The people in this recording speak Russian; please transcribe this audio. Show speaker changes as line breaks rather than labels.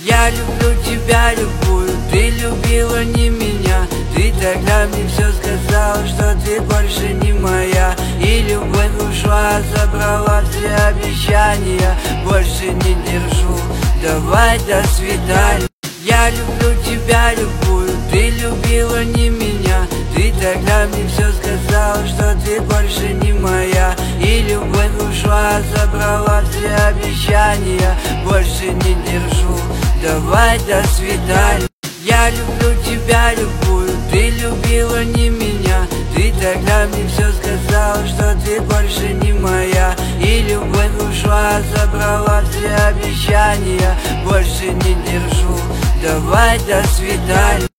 Я люблю тебя, любую, ты любила не меня. Ты тогда мне все сказала, что ты больше не моя. И любовь ушла, забрала все обещания. Больше не держу, давай до свидания. Я люблю тебя, любую, ты любила не меня. Ты тогда мне все сказала, что ты больше не моя. И любовь ушла, забрала все обещания. Больше не держу, давай до свидания. Я люблю тебя, любую, ты любила не меня. Ты тогда мне все сказала, что ты больше не моя. И любовь ушла, забрала все обещания. Больше не держу, давай до свидания.